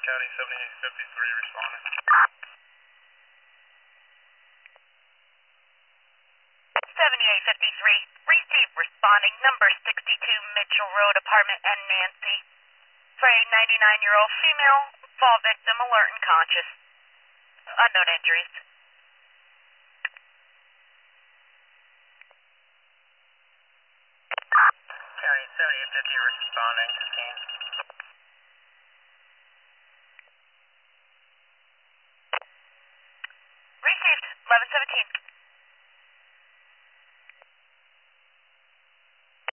County 7853 responding. 7853, receive responding number 62 Mitchell Road, apartment N Nancy. For a 99-year-old female, fall victim, alert and conscious. Unknown injuries. County 7850 responding to scene.